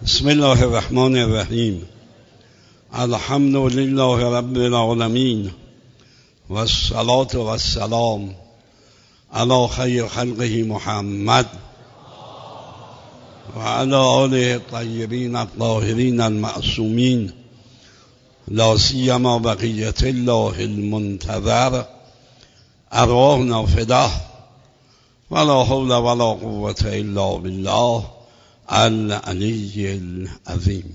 بسم الله الرحمن الرحیم. الحمد لله رب العالمین و الصلاة و السلام علی خیر خلقه محمد و علی آله الطیبین الطاهرین المعصومین، لا سیما بقیة الله المنتظر، ارواحنا فداه ولا حول ولا قوة الا بالله العلی العظیم.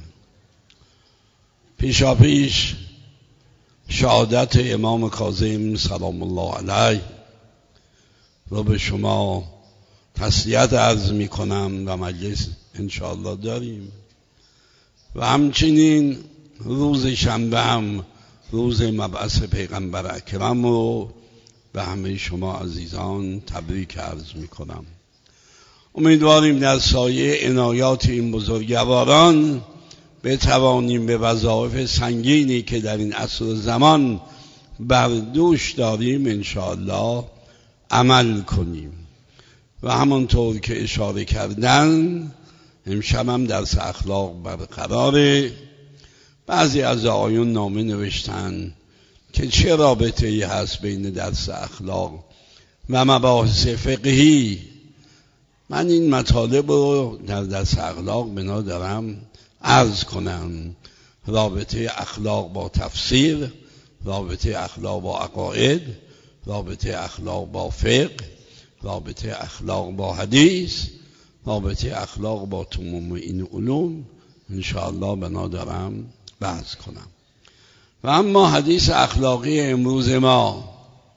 پیشاپیش شهادت امام کاظم سلام الله علیه رو به شما تسلیت عرض می کنم و مجلس انشاءالله داریم و همچنین روز شنبه هم روز مبعث پیغمبر اکرم رو به همه شما عزیزان تبریک عرض می کنم. امیدواریم در سایه عنایات این بزرگواران بتوانیم به وظایف سنگینی که در این عصر و زمان بر دوش داریم انشاءالله عمل کنیم و همانطور که اشاره کردن امشب هم درس اخلاق برقراره. بعضی از آیون نامه نوشتن که چه رابطه‌ای هست بین درس اخلاق و مباحث فقهی. من این مطالب رو در درس اخلاق بنا دارم عرض کنم. رابطه اخلاق با تفسیر، رابطه اخلاق با عقاید، رابطه اخلاق با فقه، رابطه اخلاق با حدیث، رابطه اخلاق با تمام این علوم انشاءالله بنا دارم بحث کنم. و اما حدیث اخلاقی امروز ما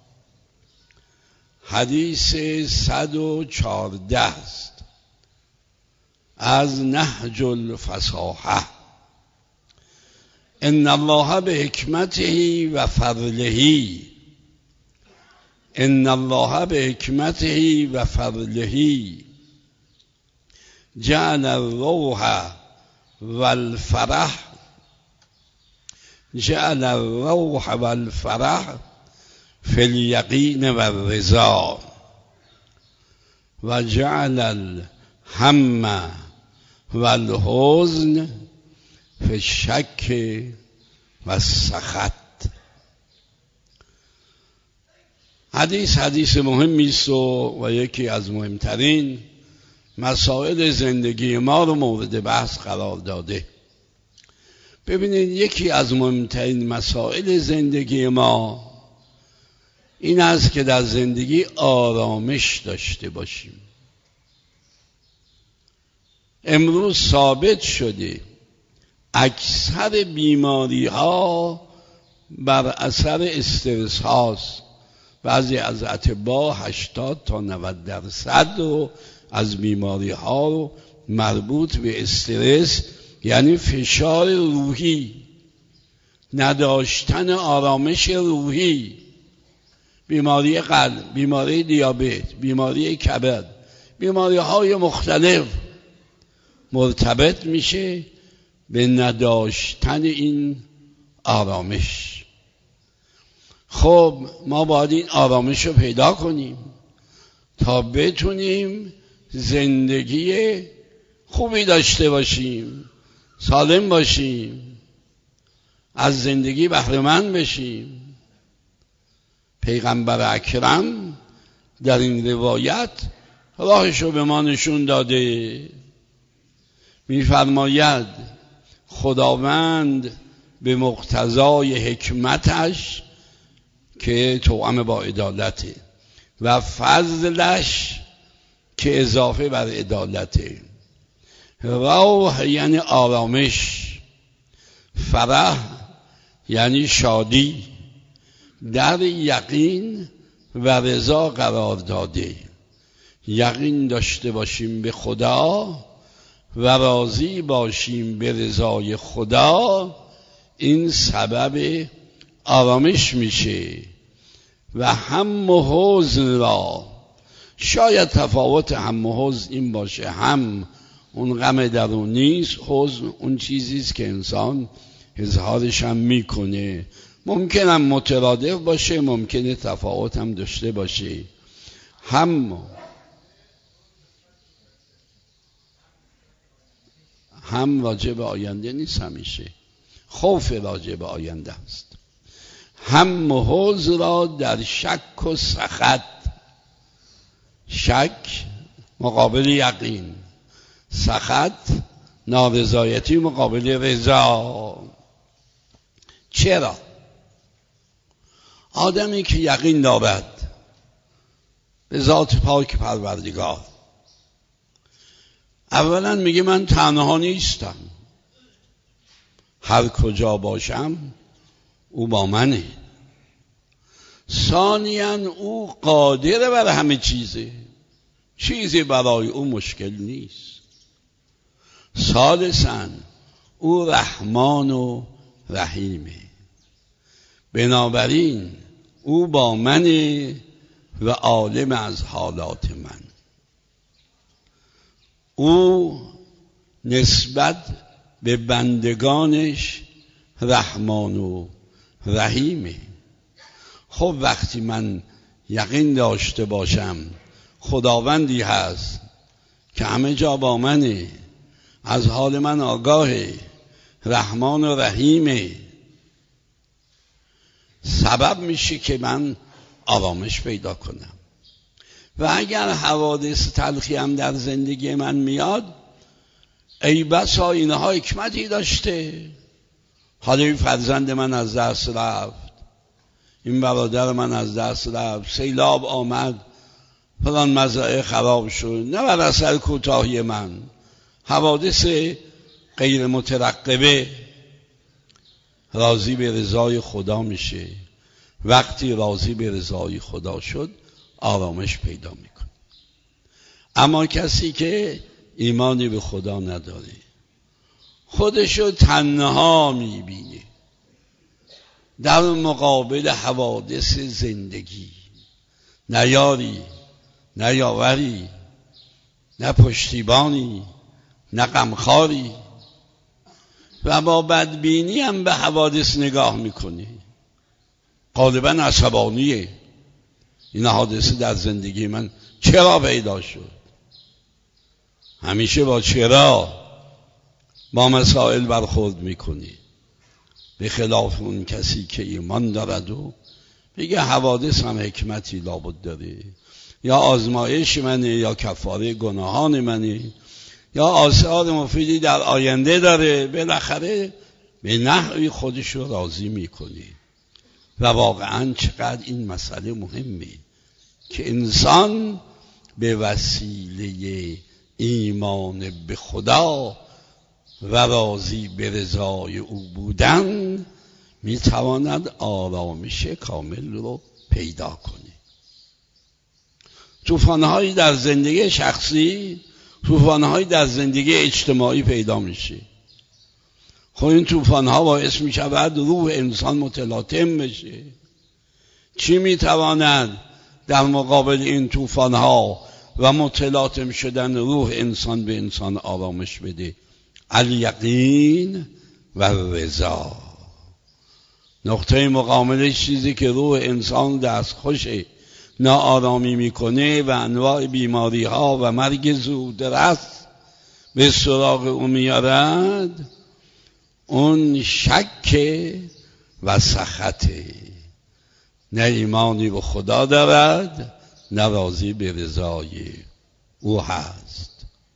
حدیث 114 است از نهج الفصاحه. ان الله به حکمته و فضله، ان الله به حکمته و فضله جعل الروح والفرح، جعل الروح والفرح فی الیقین و الرضا و جعل الهم و الحزن فی الشک و السخط. حدیث مهمی است و یکی از مهمترین مسائل زندگی ما رو مورد بحث قرار داده. ببینید یکی از مهمترین مسائل زندگی ما این است که در زندگی آرامش داشته باشیم. امروز ثابت شده اکثر بیماری ها بر اثر استرس هاست. بعضی از اطباء 80 تا 90% رو از بیماری ها رو مربوط به استرس، یعنی فشار روحی، نداشتن آرامش روحی، بیماری قلب، بیماری دیابت، بیماری کبد، بیماری های مختلف مرتبط میشه به نداشتن این آرامش. خب ما باید این آرامش رو پیدا کنیم تا بتونیم زندگی خوبی داشته باشیم، سالم باشیم، از زندگی بهره مند بشیم. پیغمبر اکرم در این روایت راهشو به ما نشون داده. می‌فرماید خداوند به مقتضای حکمتش که توأم با عدالته و فضلش که اضافه بر عدالته، روح یعنی آرامش، فرح یعنی شادی، در یقین و رضا قرار داده. یقین داشته باشیم به خدا و راضی باشیم به رضای خدا، این سبب آرامش میشه. و هم و حزن را، شاید تفاوت هم و حزن این باشه، هم اون غم درونی است، حزن اون چیزیست که انسان اظهارش هم میکنه. ممکنه مترادف باشه، ممکنه تفاوت هم داشته باشه. هم راجع به آینده نیست، همیشه خوف راجع به آینده است. هم حوز را در شک و سخط، شک مقابل یقین، سخط نارضایتی مقابل رضا. چرا؟ آدمی که یقین دارد به ذات پاک پروردگار، اولا میگه من تنها نیستم، هر کجا باشم او با منه. ثانیاً او قادر بر همه چیزه، چیزی برای او مشکل نیست. ثالثاً او رحمان و رحیمه، بنابراین او با منه و عالم از حالات من. او نسبت به بندگانش رحمان و رحیمه. خب وقتی من یقین داشته باشم خداوندی هست که همه جا با منه، از حال من آگاهه، رحمان و رحیمه، سبب میشه که من آرامش پیدا کنم. و اگر حوادث تلخی هم در زندگی من میاد، ای بسا اینها حکمتی داشته. حالا این فرزند من از دست رفت، این برادر من از دست رفت، سیلاب آمد، فلان مزرعه خراب شد، نه بر اثر کوتاهی من، حوادث غیر مترقبه. راضی به رضای خدا میشه. وقتی راضی به رضای خدا شد آرامش پیدا میکنه. اما کسی که ایمانی به خدا نداره، خودشو تنها میبینه در مقابل حوادث زندگی، نه یاری، نه یاوری، نه پشتیبانی، نه غمخواری، و با بدبینی هم به حوادث نگاه میکنه. غالبا عصبانیه. این حادثه در زندگی من چرا پیدا شد؟ همیشه با چرا با مسائل برخورد میکنی، به خلاف اون کسی که ایمان دارد و بگه حوادث هم حکمتی لابد داره، یا آزمایش منه، یا کفاره گناهان منه، یا آثار مفیدی در آینده داره. بالاخره به نحوی خودش رو راضی میکنی. و واقعا چقدر این مسئله مهمه که انسان به وسیله ایمان به خدا و راضی به رضای او بودن میتواند آرامش کامل رو پیدا کنه. طوفان‌هایی در زندگی شخصی، طوفان‌هایی در زندگی اجتماعی پیدا میشه. خب این طوفان‌ها باعث میشود روح انسان متلاطم بشه. چی میتواند در مقابل این طوفان‌ها و متلاطم شدن روح انسان به انسان آرامش بده؟ الیقین و رضا. نقطه مقابلش چیزی که روح انسان دستخوش ناآرامی میکنه و انواع بیماری ها و مرگ زودرس به سراغ او میارد، اون شک و سخطه. نه ایمانی به خدا دارد، نه راضی به رضای او هست.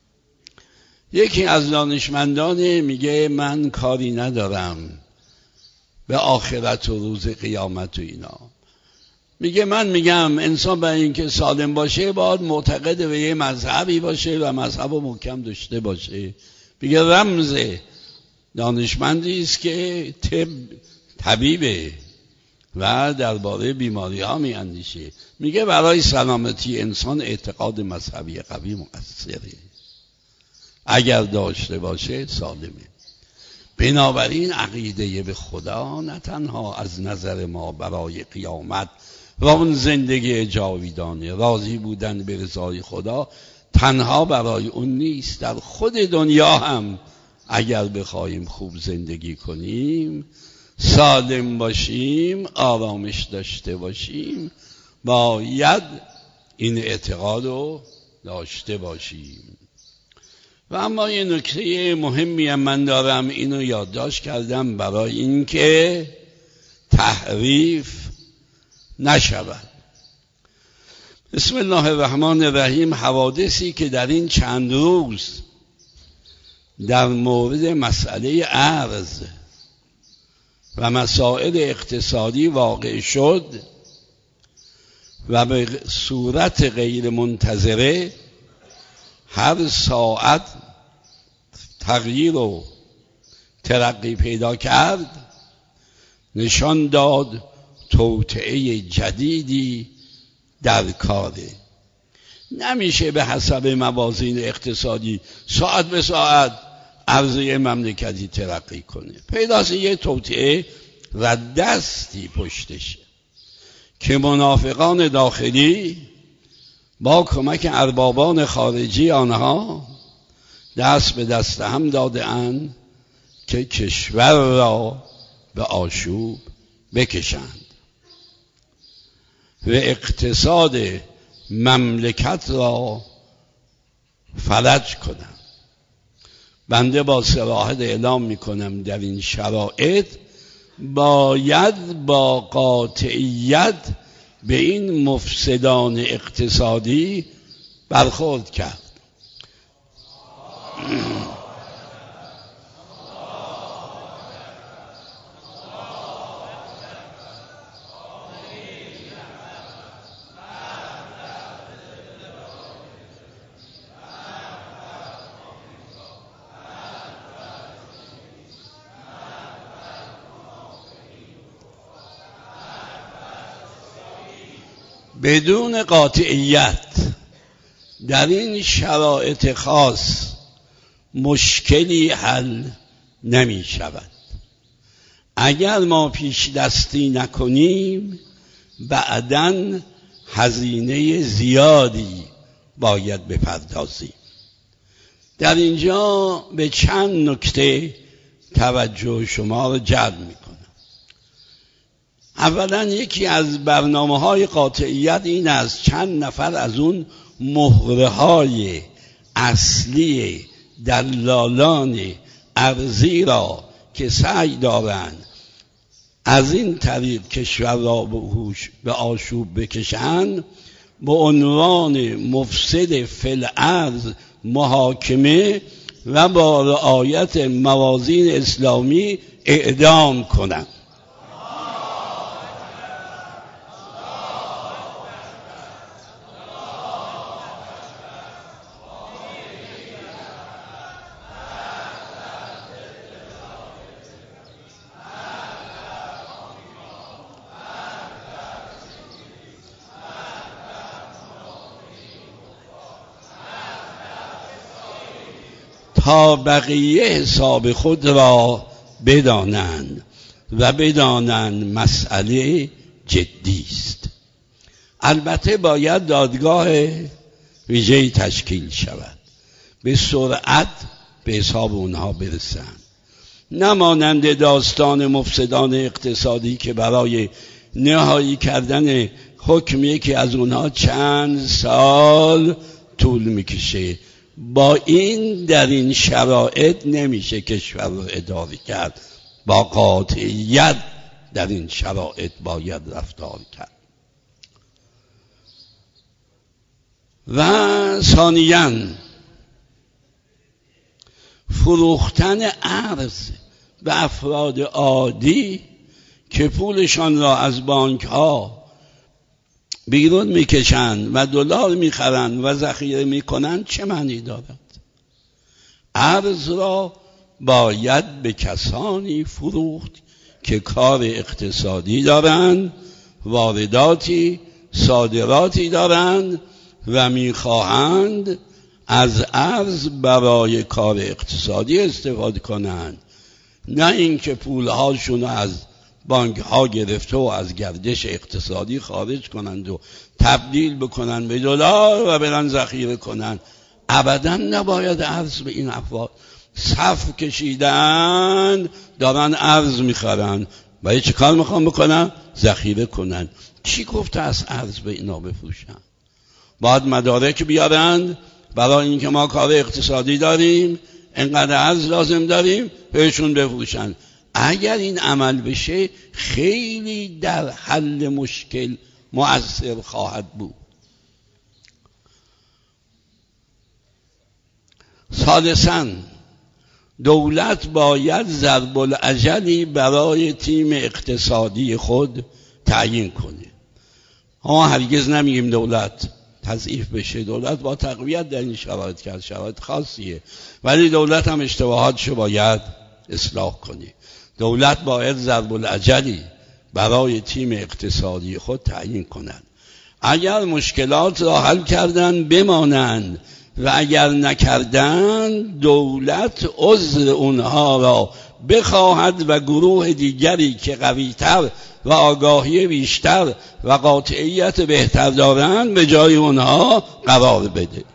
یکی از دانشمندان میگه من کاری ندارم به آخرت و روز قیامت و اینا. میگه من میگم انسان برای اینکه سالم باشه باید معتقد به یه مذهبی باشه و مذهب رو محکم داشته باشه. میگه رمز دانشمندی است که طبیبه و درباره بیماری ها میاندیشه. میگه برای سلامتی انسان اعتقاد مذهبی قوی مؤثره، اگر داشته باشه سالمه. بنابراین عقیده به خدا نه تنها از نظر ما برای قیامت و اون زندگی جاویدانه، راضی بودن به رضای خدا تنها برای اون نیست، در خود دنیا هم اگر بخوایم خوب زندگی کنیم، سالم باشیم، آرامش داشته باشیم، باید این اعتقاد رو داشته باشیم. و اما یه نکته مهمی هم من دارم، اینو یادداشت کردم برای اینکه تحریف نشود. بسم الله الرحمن الرحیم. حوادثی که در این چند روز در مورد مسئله ارز و مسائل اقتصادی واقع شد و به صورت غیر منتظره هر ساعت تغییر و ترقی پیدا کرد، نشان داد توطئه جدیدی در کاره. نمیشه به حسب موازین اقتصادی ساعت به ساعت عرضه مملکتی ترقی کنه. پیداست یه توطئه ردستی پشتشه که منافقان داخلی با کمک اربابان خارجی آنها دست به دست هم داده اند که کشور را به آشوب بکشند و اقتصاد مملکت را فلج کنند. بنده با صراحت اعلام میکنم در این شرایط باید با قاطعیت به این مفسدان اقتصادی برخورد کرد. بدون قاطعیت در این شرایط خاص مشکلی حل نمی شود. اگر ما پیش دستی نکنیم بعداً هزینه زیادی باید بپردازیم. در اینجا به چند نکته توجه شما را جلب می کنم. اولا یکی از برنامه‌های قاطعیت این است چند نفر از اون مهره‌های اصلی دلالان ارزی را که سعی دارند از این طریق کشور را به آشوب بکشند به عنوان مفسد فی الارض محاکمه و با رعایت موازین اسلامی اعدام کنند. تا بقیه حساب خود را بدانند و بدانند مسئله جدی است. البته باید دادگاه ویژه‌ای تشکیل شود، به سرعت به حساب اونها برسند، نمانند داستان مفسدان اقتصادی که برای نهایی کردن حکم یکی از اونها چند سال طول میکشه. با این در این شرایط نمیشه کشور رو اداره کرد. با قاطعیت در این شرایط باید رفتار کرد. و ثانیاً فروختن ارز به افراد عادی که پولشان را از بانک ها بیرون میکشند و دلار میخرند و ذخیره میکنند چه معنی دارد؟ ارز را باید به کسانی فروخت که کار اقتصادی دارند، وارداتی صادراتی دارند و میخواهند از ارز برای کار اقتصادی استفاده کنند، نه اینکه پولهاشون از بانک ها گرفته و از گردش اقتصادی خارج کنند و تبدیل بکنند به دلار و برن ذخیره کنند. ابدا نباید ارز به این افراد. صف کشیدن دارن ارز میخرن، برای چه کار میخوان بکنن؟ ذخیره کنن. کی گفته از ارز به اینا بفروشن؟ باید مدارک بیارن، برای اینکه ما کار اقتصادی داریم، اینقدر ارز لازم داریم، بهشون بفروشن. اگر این عمل بشه خیلی در حل مشکل مؤثر خواهد بود. ثالثاً دولت باید ضرب الاجلی برای تیم اقتصادی خود تعیین کنه. ما هرگز نمیگیم دولت تضعیف بشه، دولت با تقویت در این شرایط کرد، شرایط خاصیه، ولی دولت هم اشتباهاتشو باید اصلاح کنه. دولت باید ضرب الاجلی برای تیم اقتصادی خود تعیین کند. اگر مشکلات را حل کردن بمانند و اگر نکردن دولت عذر اونها را بخواهد و گروه دیگری که قوی‌تر و آگاهی بیشتر و قاطعیت بهتر دارند به جای اونها قرار بده.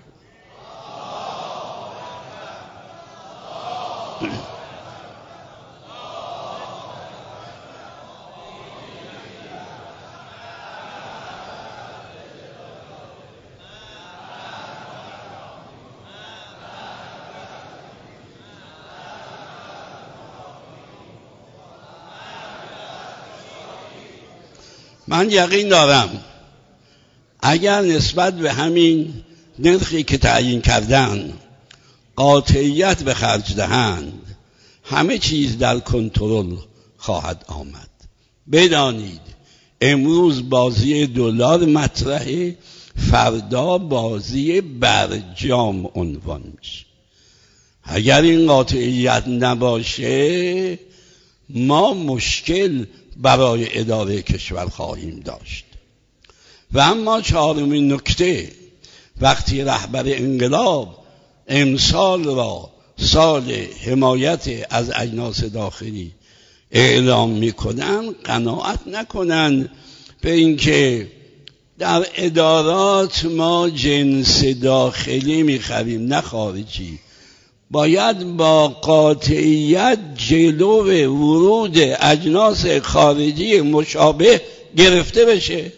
من یقین دارم اگر نسبت به همین نرخی که تعیین کردن قاطعیت به خرج دهند همه چیز در کنترل خواهد آمد. بدانید امروز بازی دلار مطرحه، فردا بازی برجام عنوان میشه. اگر این قاطعیت نباشه ما مشکل برای اداره کشور خواهیم داشت. و اما چهارمین نکته، وقتی رهبر انقلاب امسال را سال حمایت از اجناس داخلی اعلام میکنن، قناعت نکنن به اینکه در ادارات ما جنس داخلی میخریم نه خارجی. باید با قاطعیت جلو ورود اجناس خارجی مشابه گرفته بشه.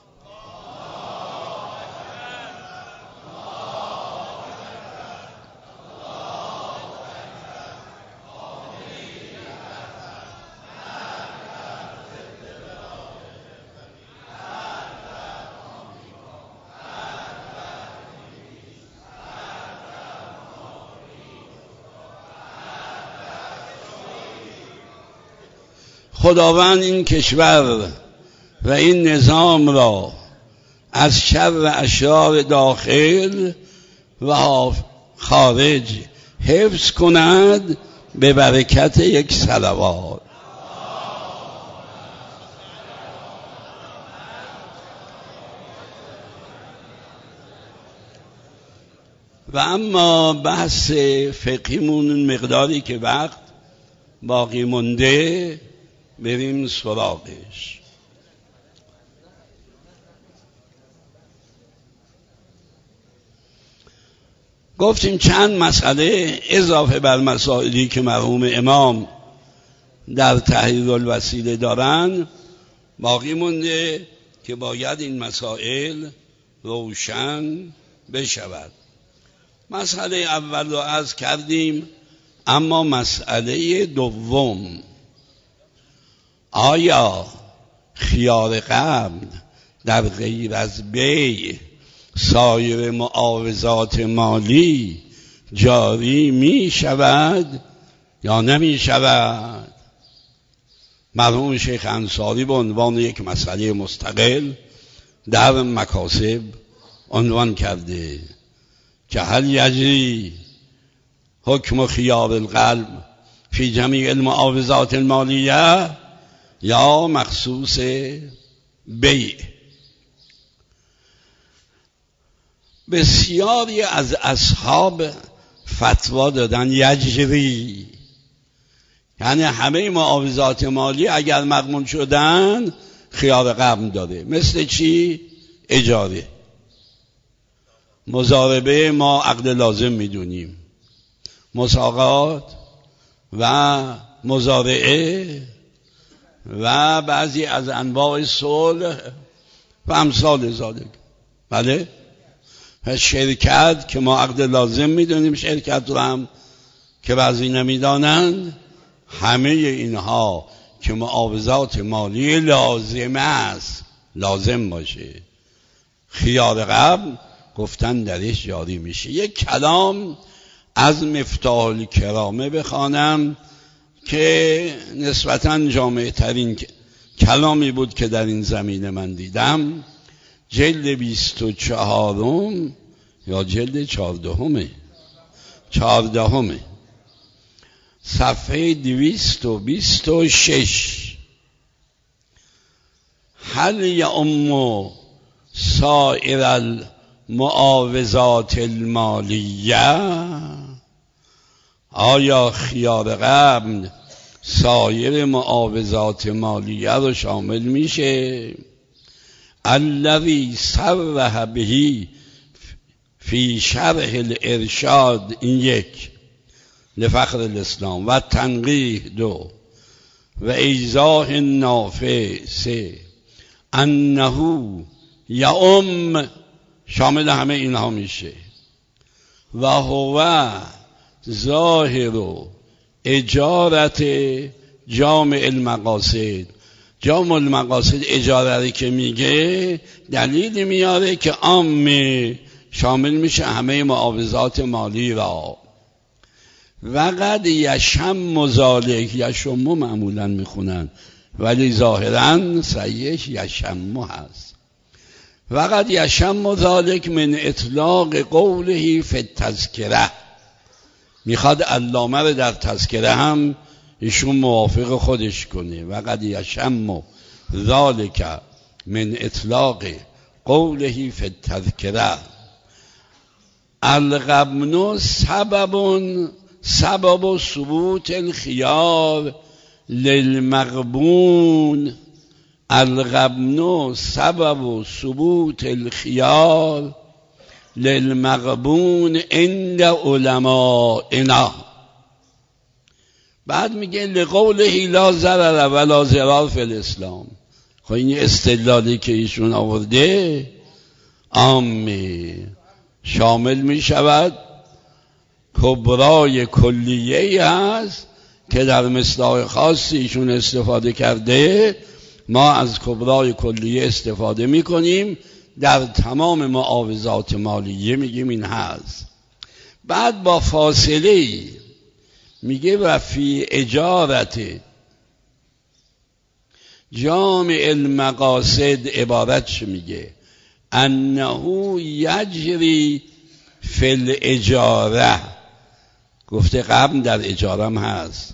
خداوند این کشور و این نظام را از شر اشرار داخل و خارج حفظ کند به برکت یک صلوات. و اما بحث فقهیمون مقداری که وقت باقی مونده بریم سراغش. گفتیم چند مسئله اضافه بر مسائلی که مرحوم امام در تحریر الوسیله دارن باقی مونده که باید این مسائل روشن بشود. مسئله اول رو عرض کردیم، اما مسئله دوم، آیا خیار قبل در غیر از بیع سایر معاوضات مالی جاری می شود یا نمی شود؟ مرحوم شیخ انصاری به عنوان یک مسئله مستقل در مکاسب عنوان کرده که هل یجری حکم خیار القلب فی جمیع المعاوضات المالیه یا مخصوص بیع. بسیاری از اصحاب فتوا دادن یجری، یعنی همه معاوضات مالی اگر مضمون شدن خیار قبل داره. مثل چی؟ اجاره، مضاربه ما عقد لازم میدونیم، مساقات و مزارعه و بعضی از انواع صلح و امثال ذالک. بله، پس شرکت که ما عقد لازم میدونیم، شرکت رو هم که بعضی نمیدانند، همه اینها که معاوضات مالی لازم است، لازم باشه، خیار قبل گفتن درش جاری میشه. یک کلام از مفتاح الکرامه بخوانم که نسبتاً جامع ترین کلامی بود که در این زمینه من دیدم. جلد 24 یا جلد 14 صفحه 226. هل یعم سائر المعاوضات المالیه، آیا خیار قبل سایر معاوضات مالیه رو شامل میشه؟ الذی صرح به فی شرح الارشاد، این یک، لفخر الاسلام، و تنقیح، دو، و ایضاح نافع، سه، انه یعم، شامل همه اینها میشه، و هو ظاهر اجارت جامع المقاصد. جامع المقاصد اجاره که میگه دلیل میاره که عام شامل میشه همه معاوضات مالی را. و قد یشم ذالک، یشم معمولا میخونن ولی ظاهرا صحیحش یشم هست. و قد یشم ذالک من اطلاق قوله فی التذکره، میخواد علامه رو در تذکره هم ایشون موافق خودش کنه. و قد یشم ذالک من اطلاق قوله فی التذکره الغبن سبب ثبوت الخیار للمغبون. الغبن سبب ثبوت الخیار للمغبون عند علمائنا. بعد میگه لقوله لا ضرر ولا ضرار فی الاسلام. خب این استدلالی که ایشون آورده عام شامل میشود، کبرای کلیه‌ای هست که در مصداق خاصی ایشون استفاده کرده. ما از کبرای کلیه استفاده میکنیم در تمام معاوضات مالیه، میگیم این هست. بعد با فاصله میگه و فی اجارت جامع المقاصد، عبارتش میگه انه یجری فی الاجاره، گفته قبل در اجاره هم هست،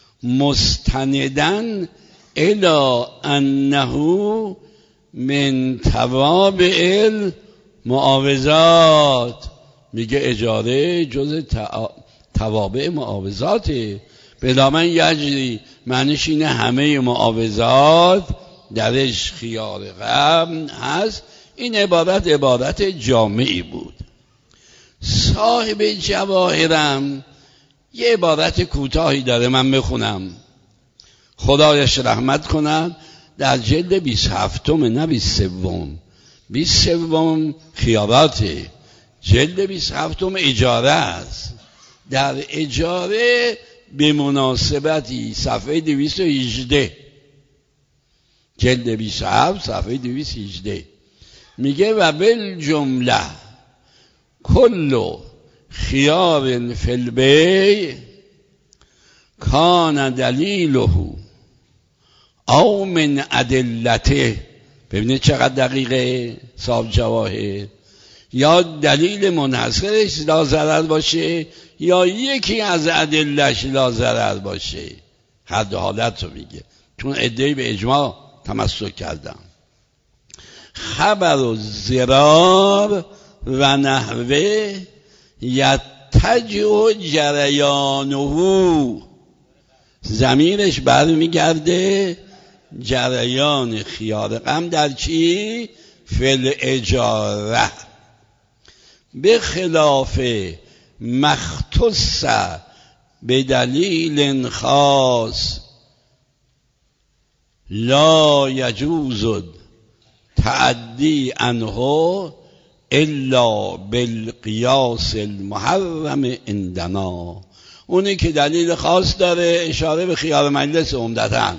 مستندن الی انه من توابع المعاوضات. میگه اجاره جز توابع معاوضاته. بلا من یجری معنیش اینه همه معاوضات درش خیار قبل هست. این عبارت جامعی بود. صاحب جواهرم یه عبارت کوتاهی داره، من بخونم، خدایش رحمت کند. در جلد 27 نه 23 خیاراته، جلد 27 اجاره است. در اجاره به مناسبتی صفحه 218، جلد 27 صفحه 218 میگه و بالجمله کل خیار فی البیع کان دلیله او من ادلته. ببینید چقدر دقیقه صاحب جواهر. یا دلیل منحصرش لا ضرر باشه یا یکی از ادلش لا ضرر باشه، هر دو حالت رو میگه، چون عده‌ای به اجماع تمسک کردن. خبر و ضرار و نحوه یتجه جریانه، ضمیرش برمیگرده جریان خیار غم در چی؟ فی اجاره. به خلاف مختص به دلیل خاص لا یجوز تعدی عنه الا بالقیاس المحرم عندنا. اونی که دلیل خاص داره اشاره به خیار مجلس عمدتاً،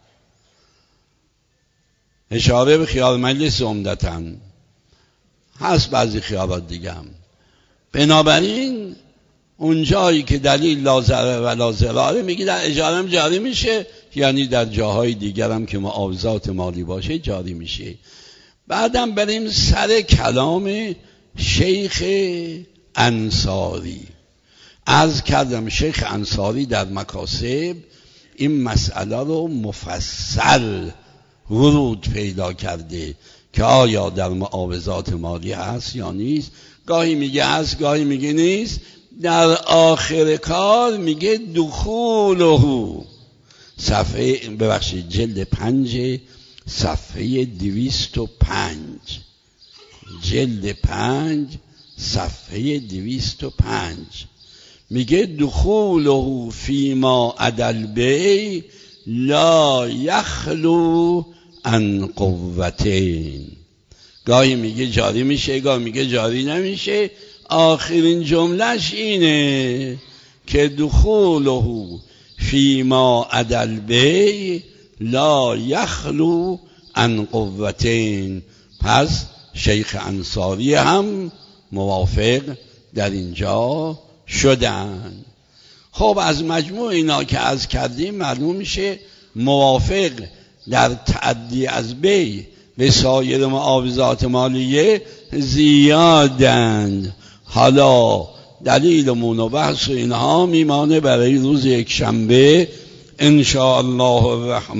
اشاره به خیار مجلس عمدتاً، هست بعضی خیارات دیگه هم. بنابراین اون جایی که دلیل لا ضرر و لا ضرر میگه در اجاره هم جاری میشه، یعنی در جاهای دیگر هم که معاوضات مالی باشه جاری میشه. بعدم بریم سر کلام شیخ انصاری. عرض کردم شیخ انصاری در مکاسب این مسئله رو مفصل ورود پیدا کرده که آیا در معاوضات مالی هست یا نیست. گاهی میگه هست، گاهی میگه نیست. در آخر کار میگه دخوله، صفحه جلد 5 صفحه 205، جلد 5 صفحه 205 میگه دخوله فیما عدل بی لا یخلو عن قوتین. گاهی میگه جاری میشه، گاهی میگه جاری نمیشه. آخرین جملهش اینه که دخوله فیما عدل بی لا یخلو عن قوتین. پس شیخ انصاری هم موافق در اینجا شدن. خب از مجموع اینا که عرض کردیم معلوم میشه موافق در تعدی از بی به سایر معاوضات مالیه زیادند. حالا دلیلمون و بحث اینها میمانه برای روز یکشنبه ان شاء الله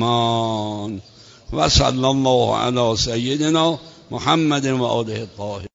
الرحمن. و صلی الله علی سیدنا محمد و آله الطاهرین.